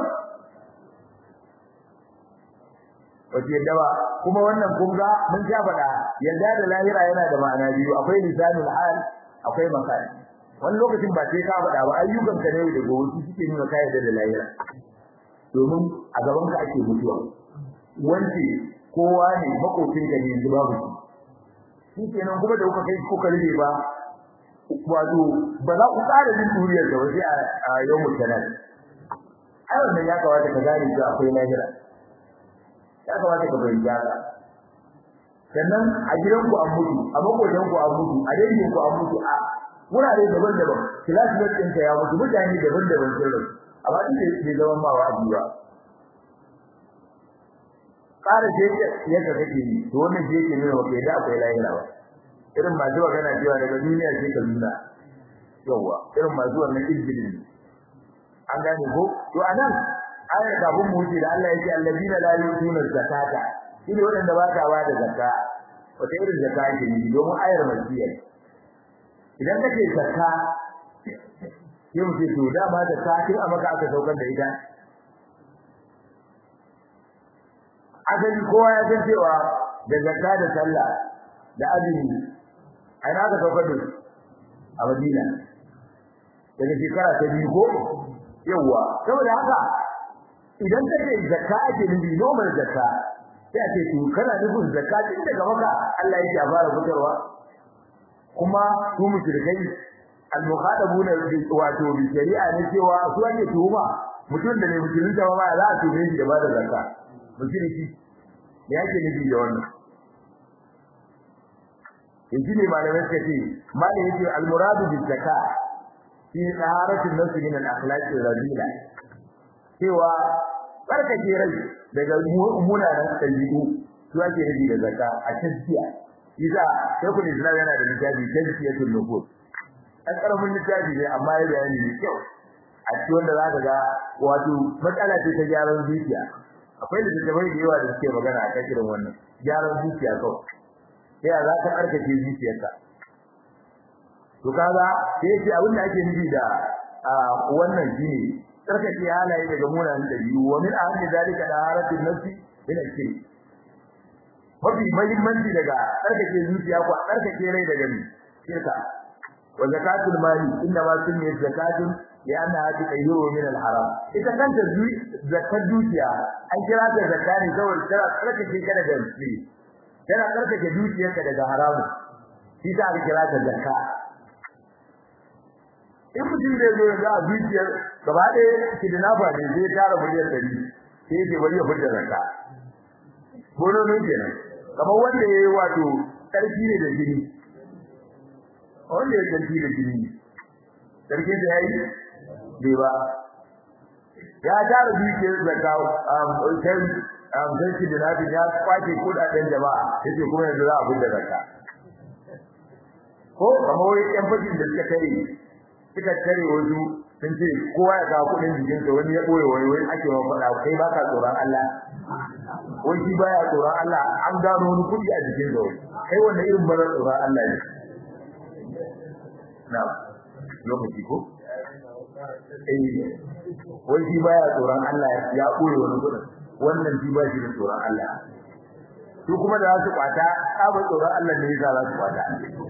wace da ba kuma wannan kun ga mun ja faɗa yanda da lahira yana da ma'ana biyu akwai lisanul hal akwai makani wani lokacin ba sai ka faɗa ba ayyukan ka ne da gobe suke nuna kai da lahira domin a gaban ka ake mutuwa wanda kowa ne makocin ka ne yanzu babu shi kenan kuma da kuka kai kuka rige ba wato ba za ku tsara jin duriyar da waje a yau mutanen ai wannan ya kawata ka gane cewa akwai lahira ya kawata ka bayyana sannan a gidan ku an mutu a makotan ku an mutu a dangin ku an mutu a wurare daban-daban classmate ɗinka ya mutu mutane daban-daban sun rasu amma duk da zaman ma wa abuwa ƙara ce yadda kake yi to wannan shi yake nuna wa da akwai lahira ba irin masu magana cewa daga duniya sai ka nuna yawa irin masu wannan izinin an gane ko to anan ayar kafin mu wuce da Allah yake allazina la yu'tuna zakata shine wanda ba ta bada zakka wata irin zakka yake yi domin ayar masiya idan kace zakka sai mu ce to da ba da sakin a maka aka saukar da ita azali kowa ya san cewa da zakka da sallah da azumi ai na ka saukar da a Madina daga shekara ta biyu ko yawa saboda haka idan kace zakka ake nufi normal zakka sai ake to kana nufin zakka din daga maka Allah yake a fara fitarwa kuma su mushrikai al-mukhadabuna wato bi shari'a ne cewa su ake tuhuma mutum da ne musulunta ba za a tume shi da bada zakka mushriki me yake nufi da wannan yaji ne malamai suka ce malai yake al-muradu bi zakka fi taharatu an-nafs min al-akhlaq ar-radila cewa barkace rai daga munanan dabi'u su ake nufi da zakka a tazkiya Iza sai kun Islam yana da littafi tazkiyatul nufus an karamin littafi ne amma ya bayani ne kyau a cikin wanda zaka ga wato matsala ce ta gyaran zuciya akwai littattafai da yawa da suke magana a kan irin wannan gyaran zuciya kawai sai za ka karkace zuciyarka to kaga sai ce abin da ake nufi da wannan shine karkace halaye daga munanan dabi'u wa min ahli zalika da haratin nafsi min al-shirk mafi muhimmanci daga tsarkake zuciya ko tsarkake rai daga ni shirka wa zakatul mali inna ma sunni zakatun li anna tuqayyiru min al haram ita kanta zakat dukiya an kira ta zakani saboda tana tsarkake ka daga ni tana tsarkake dukiyarka daga haramu shi ta aka kira ta zakka in mutum da zo ga dukiyar gaba ɗaya kidnapper ne zai tara miliyan ɗari sai dai wani ya fita zakka gono ne kenan kamar wanda yayi wato karfi ne da jini wanda yayi karfi da jini karfi da yayi bai ba ya tara duke zakka um sai um sai da nabi ya kwace kudaden jama'a yace kuma yanzu za a fita zakka ko kamar wani yan fashin da suka kai suka tare wasu sun ce kowa ya kawo kudin jikin sa wani ya boye wani wani ake wa fada kai baka tsoron Allah wai shi baya tsoron Allah an gano wani kudi a jikin sa kai wannan irin barar tsoron Allah ne na lokaci ko eh wai shi baya tsoron Allah ya boye wani kudin wannan shi ba shi da tsoron Allah su kuma da su kwata saba tsoron Allah ne yasa za su kwata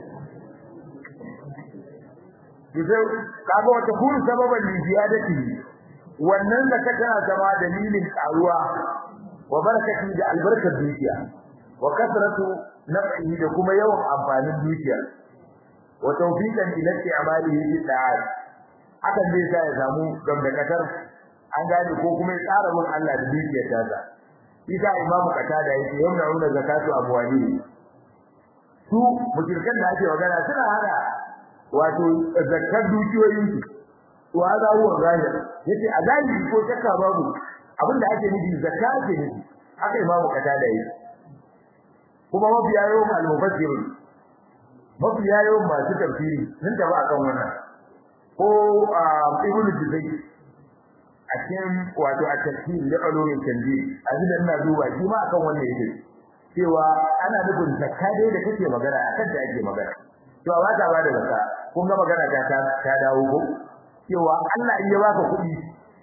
Yau kaga wata kun sababan li ziyadati wannan da ka tana zama dalilin karuwa wa barakati da albarkar dukiya wa kasratu naf'i da kuma yawan amfanin dukiya wa tawfiqan ila i'malihi bi ta'at hakan zai sa ya samu gamdakatar an gane ko kuma ya tsara mun Allah da dukiyar ta isa imamu katada yake yamna una zakatu abwani su mutirkan da ake magana suna hada wato zakar dukiyoyin su wa za huwa zahir yace a zahiri ko shakka babu abinda ake nufi zakati ne haka imamu katada yake kuma mafi yayo al-mufassir mafi yayo masu tafsiri sun taba akan wannan ko ibnu juzay a cikin wato a tafsir da ulumin tanzil azida ina duba shi ma akan wannan yake cewa ana nufin zakka dai da kake magana akan da ake magana to ba ta ba da zakka kun ga magana ta ta dawo ko cewa Allah in ya baka kuɗi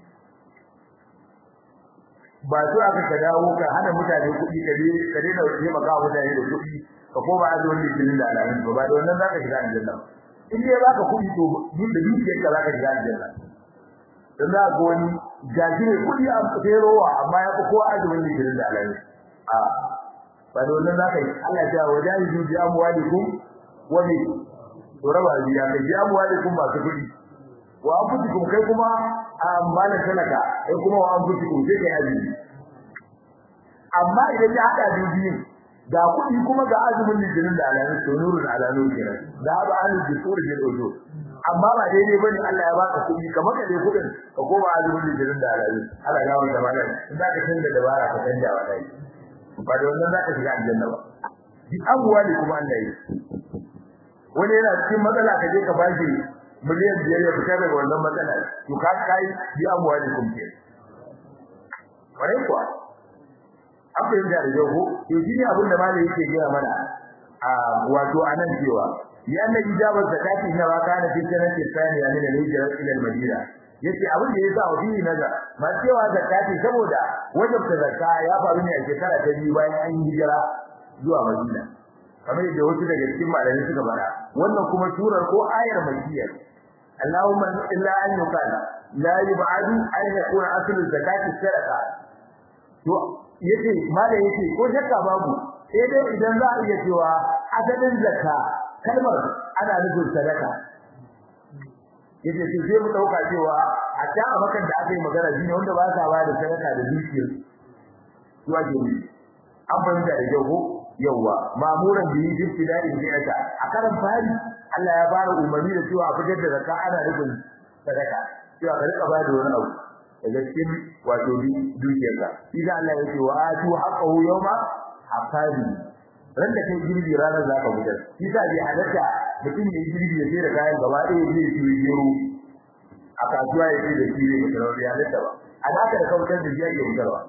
ba to aka ka dawo ka hana mutane kuɗi kare kare da wace maka mutane da kuɗi ka ko ba azon da jinin da alamin ba da wannan zaka shiga aljanna in dai baka kuɗi to din da dukiyar ka zaka shiga aljanna dan za ga wani jajire kuɗi a tserowa amma ya fi ko azumin da jinin da alamin a ba da wannan zaka yi Allah ya wajahi bi amwalikum wa bi to raba biya kai bi amwalikum ba su kuɗi wa anfusikum kai kuma amalan talaka kai kuma wa anfusikum sai kai azumi amma idan ya hada dubiyin ga kudi kuma ga azumin litinin da alamin to nurul alamin kenan da ba an ji sura da dodo amma ba daidai bane Allah ya baka kudi kamar ka dai kudin ka koma azumin litinin da alamin Allah ya wanda ba nan in zaka canza dabara ka canja wa dai ba da wannan zaka shiga aljanna ba bi amwali kuma Allah yi wani yana cikin matsala ka je ka bashi miliyan biyar ya fita daga wannan matsala to ka kai bi amwali kuma ke wai kuwa abin da da jago to shine abin da malai yake gaya mana a wato anan cewa yana ijabar zakati na waka na fitna ce tsani ya ne da hijira ila madina yace abin da yasa wani naga ma cewa zakati saboda wajibta zakka ya faru ne a shekara ta biyu bayan an hijira zuwa madina kamar yadda wasu daga cikin malamai suka fara wannan kuma surar ko ayar makkiya Allahumma illa an yukana la yub'adu an yakuna aslu zakati sadaqa to yace malai yace ko shakka babu sai dai idan za a iya cewa asalin zakka kalmar ana nufin sadaka yace sai sai mu dauka cewa a ta abakan da aka yi magana shine wanda ba sa ba da sadaka da dukiyar to ake yi an fahimta da jago yawa mamuran bi ibtida'i bi'ata a karan fari Allah ya fara umarni da cewa a fitar da zakka ana nufin sadaka cewa ka rika ba da wani abu daga cikin wato dukiyarka idan Allah ya ce wa atu haqqahu yawma hasadi ran da kai girbi ranar zaka fitar kisa bi halatta mutum ne girbi ya sai da kayan gaba ɗaya zai ci gero a kasuwa ya ce da shi ne mutum ya halatta ba a haka da kautar da jiya ke fitarwa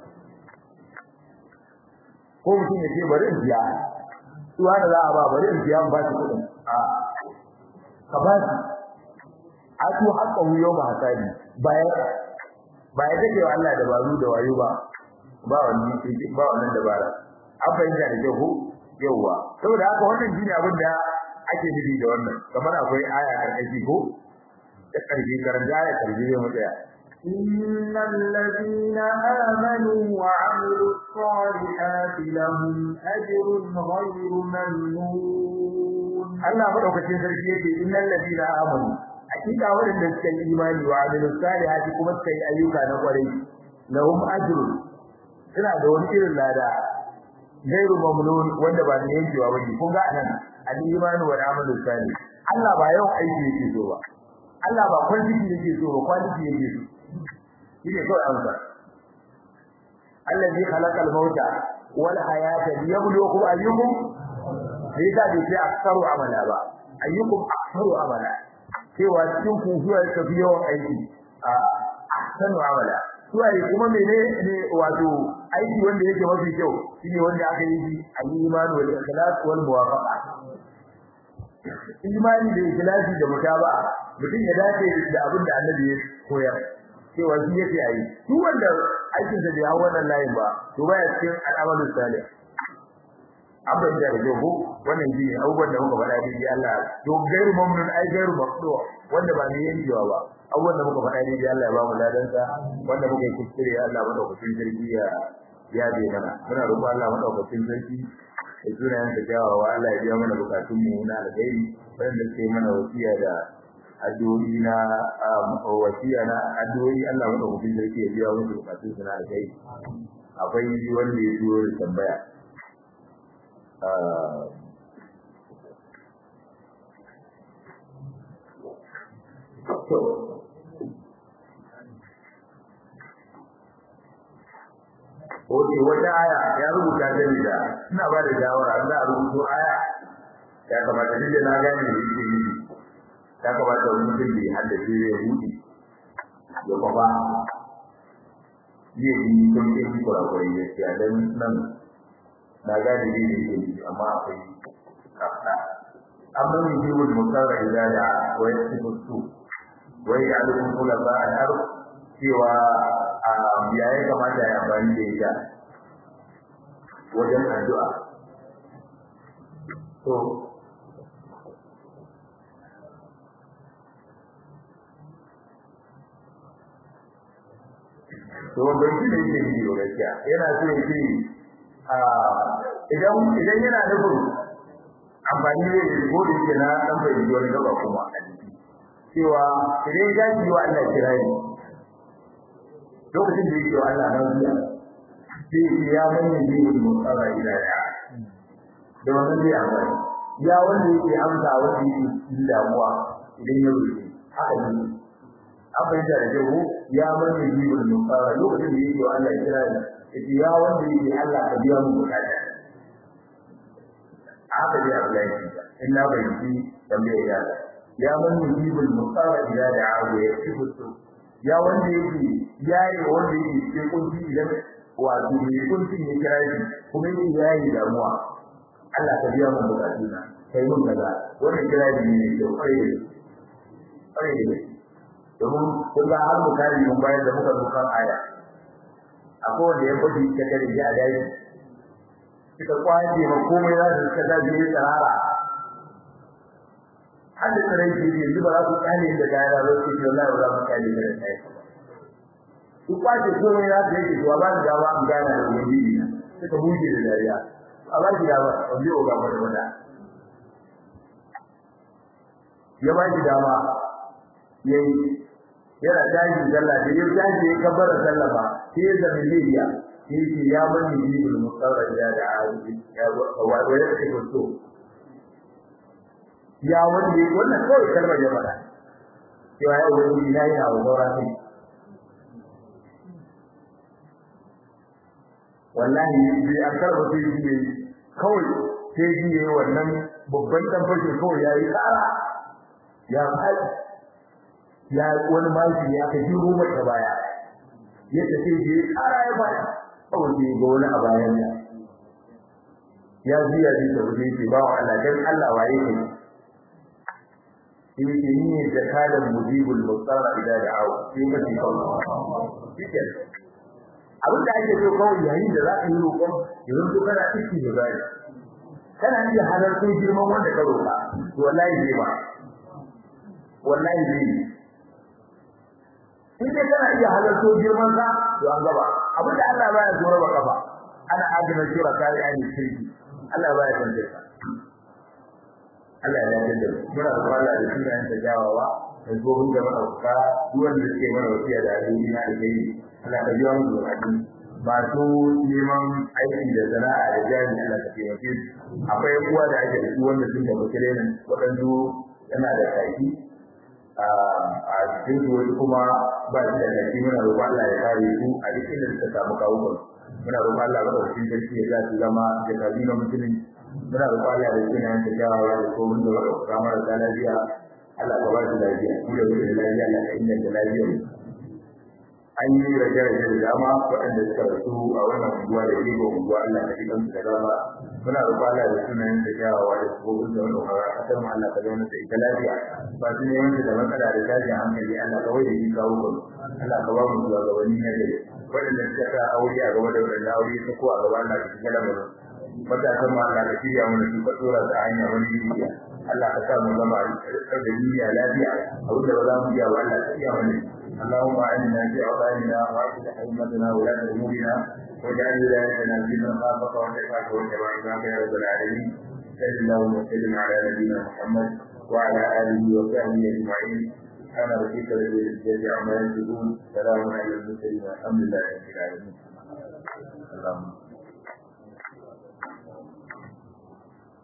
ko mutum ya ce bari in biya suwa da za a ba bari in biya ba shi kuɗin a ka ba shi atu haqqahu yawma hasadi bayan ba ya take wa Allah dabaru da wayo ba ba wannan ba wannan dabara an fahimta da jago yawa saboda haka wannan shine abin da ake nufi da wannan kamar akwai aya a ƙarƙashi ko da ƙarfi karanta aya ƙarfi ne mutaya إن الذين آمنوا وعملوا الصالحات لهم أجر غير ممنون الله مدوكacin sarki yake innal ladina amanu hakika wanda suka yi imani wa amilus salihati kuma suka yi ayyuka na kwarai lahum ajrun suna da wani irin lada gairu mamnun wanda ba ne yankewa ba kun ga anan al-imani wa amalus salih Allah ba yau aiki yake so ba Allah ba kwantiti yake so ba kwantiti yake so shine kawai amsa allazi khalaqal mauta wal hayata liyabluwakum ayyukum sai da ce aksaru amala ba ayyukum aksaru amala cewa cikin ku zuwa ka fi yawan aiki a sanu amala zuwa kuma mene ne wato aiki wanda yake mafi kyau shine wanda aka yi shi al-iman wal ikhlas wal muwafaqa imani da ikhlasi da mutaba'a mutum ya dace da abin da Annabi ya koyar cewa shi yake ayi duk wanda aikin da ya wannan layin ba to baya cikin al'amalu salih abin da ya go wannan ji abubuwan da muka faɗa dai Allah to gairu mamnun ai gairu maqdu wanda ba ne yankewa ba abubuwan da muka faɗa dai Allah ya ba mu ladan sa wanda muka yi kuskure Allah madaukakin sarki ya ya dai mana muna roƙon Allah madaukakin sarki ya tura yanka jawawa Allah ya biya mana bukatun mu na alheri wanda sai mana wasiya da addu'o'i na wasiya na addu'o'i Allah madaukakin sarki ya biya musu bukatun su na alheri akwai wanda ya zo da tambaya Oke wata aya ya rubuta gani da ina ba da shawara za a rubuto aya ya kamata ni da na gane ne yake yi ya kamata wani mutum da ya haddace ya rubuta ya kuma yi yi don ke yi kurakurai ya ce a dan nan na gane ne ne yake yi amma akwai kafa amma min ji wani mutarra idan da wani cikin su wai a lokacin kula ba a yaro cewa ya ya kamata ya amfani da ita wajen addu'a to to ban ji ne yake yi gaskiya yana so ya ce idan idan yana nufin amfani da ko da yake na dan bai ji wani gaba kuma a jiki cewa idan ya ji wa Allah kirayi lokacin da yake Allah na zuwa sai ya mani jiwon mutsara ila ya da wannan zai amfani ya wanda yake amsa wanda yake cikin damuwa idan ya rufe haka ne abin da yake hu ya mani jiwon mutsara lokacin da yake Allah ya kira shi ya wanda yake Allah ka biya mu bukata haka dai Allah ya ce inna bayyana tambaye ya ya mani jiwon mutsara ila da abu ya tibutu ya wanda yake yayi wanda yake cikin kunci idan wato ne kunci ne kira shi kuma yake yayi damuwa Allah ka biya mu bukatuna kai mun kaza wannan kira shi ne ke kwaye kwaye domin kun ga har mu kare mun bayar da muka dukan aya akwai wanda ya fadi ta kare ji a dai kika kwaje ma komai za su kaza ne tsara hadda tare da yanzu ba za ku kale da gaya ba sai ki wallahi ba za ku kale da kai ku kwace komai ya da yake to ba da ba an gana da wani ne suka buje da dariya a ba ki da ba wanda o ga ba da ya ba ki dama yayi yana tashi sallah da ya tashi ya kabbara sallah ba sai ya zama liya sai ya bani jibul musawwar ya da ya wa wa ya ce to ya wanda wannan kawai kalmar ya fada cewa ya wani ina yana aure ne wallahi bai akar ba sai ji kawai sai ji yayi wannan babban dan fashin kawai yayi tsara ya fadi ya wani maji ya kai ruwa ta baya yadda sai ji tsara ya baya kawai ji ga wani a bayan ya ji ya ji da wani ce ba Allah dan Allah waye kai yake ni da kalan mujibul musara idan da'awa sai ka ji kawai abin da ake so kawai yayin da za ka yi roƙon yanzu to kana ciki da bai kana iya halarta girman wanda ka roƙa to wallahi zai ba wallahi zai in dai kana iya halarta girman sa to an gaba abin da Allah baya zo raba kafa ana adana jira kai ani shirki Allah baya tantance ka Allah ya yarda da muna da Allah da sunayen da jawawa da gobin da madauka duwan da suke mana wasiya da alheri na alheri Allah ka biya mu bukatun ba su neman aiki da sana'a da jari Allah ka taimake su akwai uwa da ake da su wanda sun da mutane wadansu yana da kaki a cikin su wani kuma ba shi da kaki muna roƙon Allah ya kare su a duk inda suka samu kawukan muna roƙon Allah ga cikin sarki ya za su zama da kabila musulunci muna roƙon Allah da sunayen da jawawa da komai da baka kamar da lafiya Allah ka ba su lafiya ku da wuce lafiya Allah ka inganta lafiyar an yi rage-rage da dama waɗanda suka rasu a wannan unguwa da rigo unguwa Allah ka jikan su da dama muna roƙon Allah da sunayen da kyawawa da sabobin da wani ƙwarar ƙasar mu Allah ka zauna da ita lafiya ba su neman da matsala da tashin hankali Allah ka wajen yi kawo ku Allah ka ba mu zuwa gabanin na gari waɗanda suka sa aure a gaba da waɗanda aure ta ko a gaba Allah ka shiga lamarin matasan mu Allah ka shirya mana su ka tsora ta hanya wani bidiya Allah ka sa mu zama da duniya lafiya abin da ba za mu iya ba Allah ka iya mana اللهم أعنا في أوطاننا وأصلح أئمتنا ولاة أمورنا واجعل ولايتنا في من خافك واتقاك واتبع عبادك يا رب العالمين صل اللهم وسلم على نبينا محمد وعلى آله وصحبه أجمعين سبحان ربك رب العزة عما يصفون سلام على المرسلين والحمد لله رب العالمين اللهم